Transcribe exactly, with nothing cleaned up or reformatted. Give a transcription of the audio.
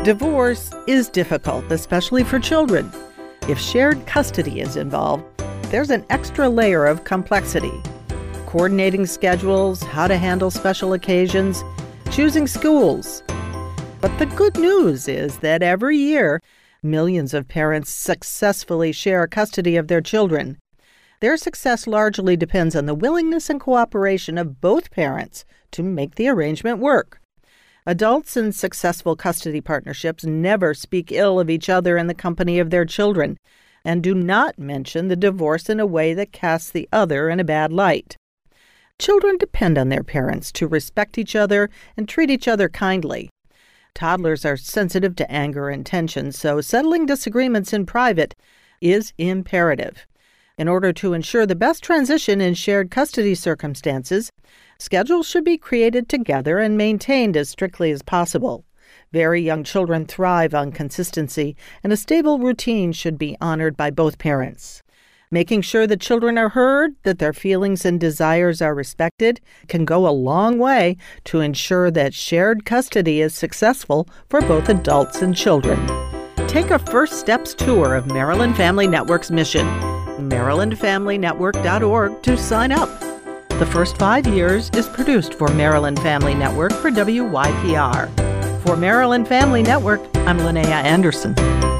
Divorce is difficult, especially for children. If shared custody is involved, there's an extra layer of complexity. Coordinating schedules, how to handle special occasions, choosing schools. But the good news is that every year, millions of parents successfully share custody of their children. Their success largely depends on the willingness and cooperation of both parents to make the arrangement work. Adults in successful custody partnerships never speak ill of each other in the company of their children, and do not mention the divorce in a way that casts the other in a bad light. Children depend on their parents to respect each other and treat each other kindly. Toddlers are sensitive to anger and tension, so settling disagreements in private is imperative. In order to ensure the best transition in shared custody circumstances, schedules should be created together and maintained as strictly as possible. Very young children thrive on consistency, and a stable routine should be honored by both parents. Making sure that children are heard, that their feelings and desires are respected, can go a long way to ensure that shared custody is successful for both adults and children. Take a First Steps tour of Maryland Family Network's mission. Maryland Family Network dot org to sign up. The First Five Years is produced for Maryland Family Network for W Y P R. For Maryland Family Network, I'm Linnea Anderson.